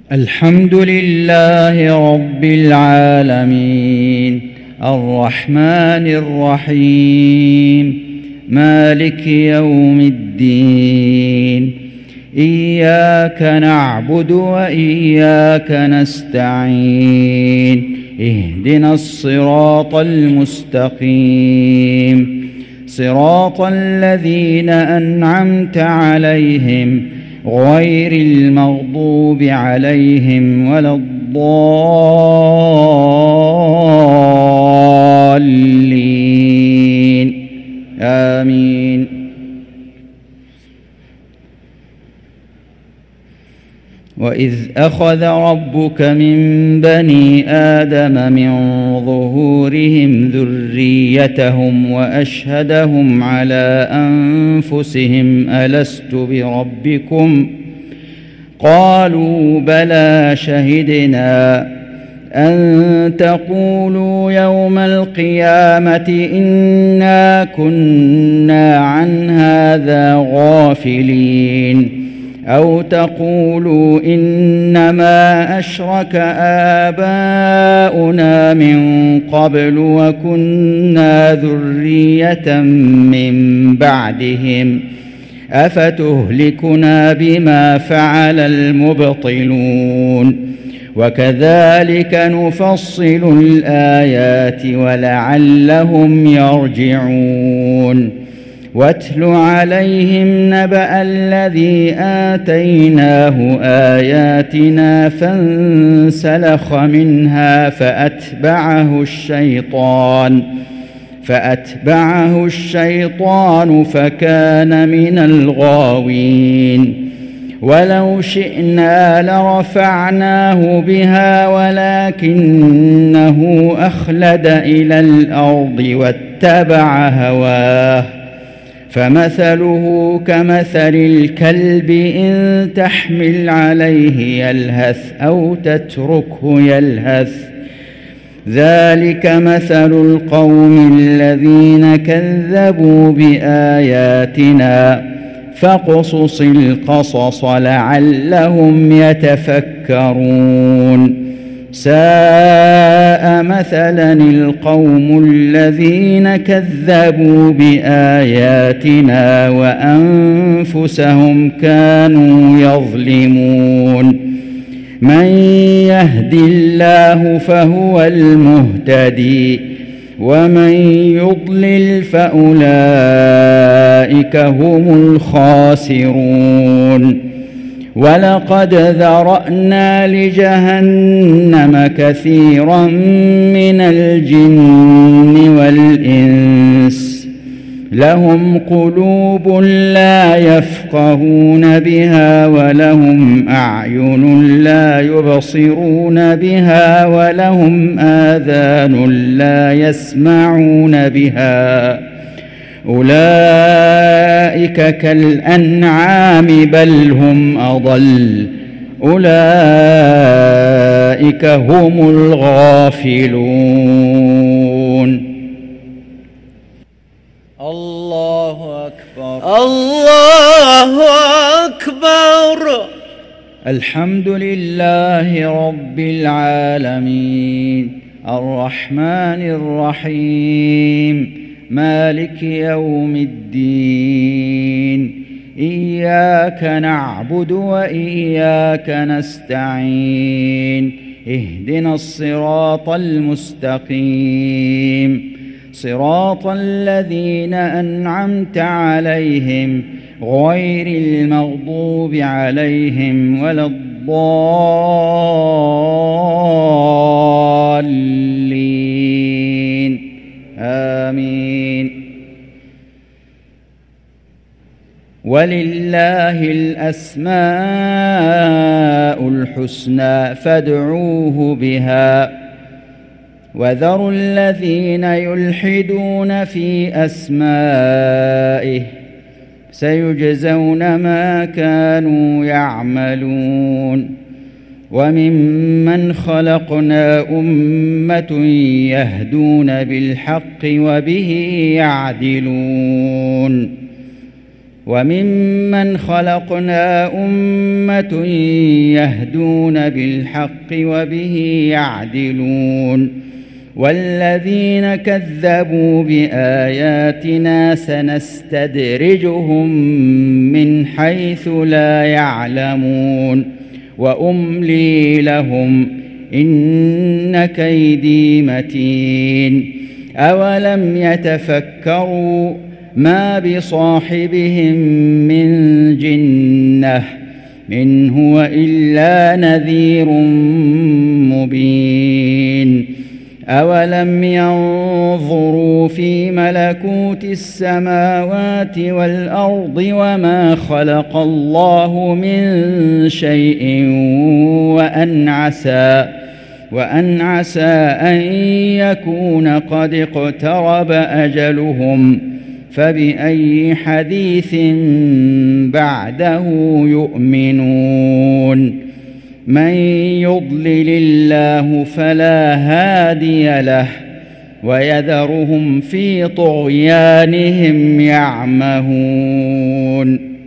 الحمد لله رب العالمين الرحمن الرحيم مالك يوم الدين إياك نعبد وإياك نستعين اهدنا الصراط المستقيم صراط الذين أنعمت عليهم غير المغضوب عليهم ولا الضالين آمين. وإذ أخذ ربك من بني آدم من ظهورهم ذريتهم وأشهدهم على أنفسهم ألست بربكم قالوا بلى شهدنا أن تقولوا يوم القيامة إنا كنا عن هذا غافلين أو تقولوا إنما أشرك آباؤنا من قبل وكنا ذرية من بعدهم أفتهلكنا بما فعل المبطلون وكذلك نفصل الآيات ولعلهم يرجعون. واتل عليهم نبأ الذي آتيناه آياتنا فانسلخ منها فأتبعه الشيطان فكان من الغاوين. ولو شئنا لرفعناه بها ولكنه أخلد إلى الأرض واتبع هواه فمثله كمثل الكلب إن تحمل عليه يلهث أو تتركه يلهث ذلك مثل القوم الذين كذبوا بآياتنا فاقصص القصص لعلهم يتفكرون. ساء مثلا القوم الذين كذبوا بآياتنا وأنفسهم كانوا يظلمون. من يهد الله فهو المهتدي ومن يضلل فأولئك هم الخاسرون. ولقد ذرأنا لجهنم كثيرا من الجن والإنس لهم قلوب لا يفقهون بها ولهم أعين لا يبصرون بها ولهم آذان لا يسمعون بها أولئك كالأنعام بل هم أضل أولئك هم الغافلون. الله أكبر الله أكبر. الحمد لله رب العالمين الرحمن الرحيم مالك يوم الدين إياك نعبد وإياك نستعين اهدنا الصراط المستقيم صراط الذين أنعمت عليهم غير المغضوب عليهم ولا الضالين آمين. ولله الأسماء الحسنى فادعوه بها وذروا الذين يلحدون في أسمائه سيجزون ما كانوا يعملون. وممن خلقنا أمة يهدون بالحق وبه يعدلون وممن خلقنا أمة يهدون بالحق وبه يعدلون والذين كذبوا بآياتنا سنستدرجهم من حيث لا يعلمون وأملي لهم إن كيدي متين أولم يتفكروا ما بصاحبهم من جنة إن هو إلا نذير مبين أولم ينظروا في ملكوت السماوات والأرض وما خلق الله من شيء وأن عسى أن يكون قد اقترب أجلهم فبأي حديث بعده يؤمنون من يضلل الله فلا هادي له ويذرهم في طغيانهم يعمهون